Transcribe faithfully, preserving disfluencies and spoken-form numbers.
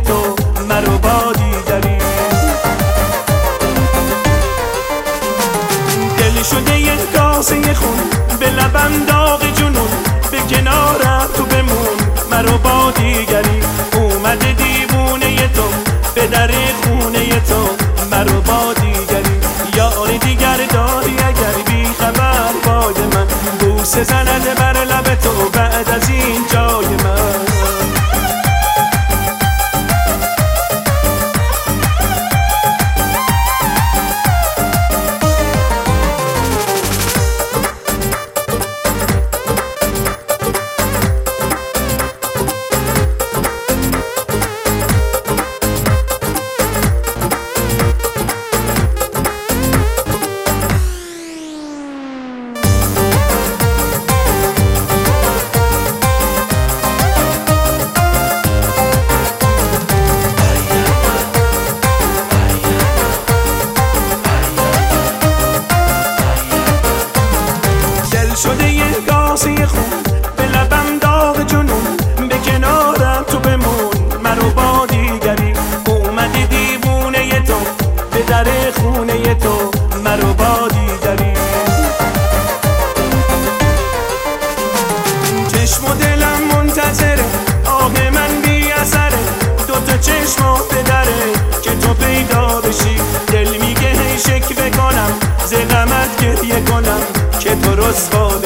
تو مرو با دیگری. دل شده یه کاسه خون به لبم داغ جنون، به کنارم تو بمون مرو با دیگری. اومده دیوونه تو به در خونه تو مرو با دیگری. یار دیگر داری اگر بی خبر باد من، بوسه زنده بر لب تو بعد از این جای من. شده یه کاسه خون به لبم داغ جنون، به کنارم تو بمون مرو با دیگری. اومدی دیوونه تو به در خونه تو مرو با دیگری. چشم و دلم منتظره آه من بی اثره، دوتا چشم و پدره که تو پیدا بشی. دل میگه هی شکوه کنم ز غمت گریه کنم که تو رسوا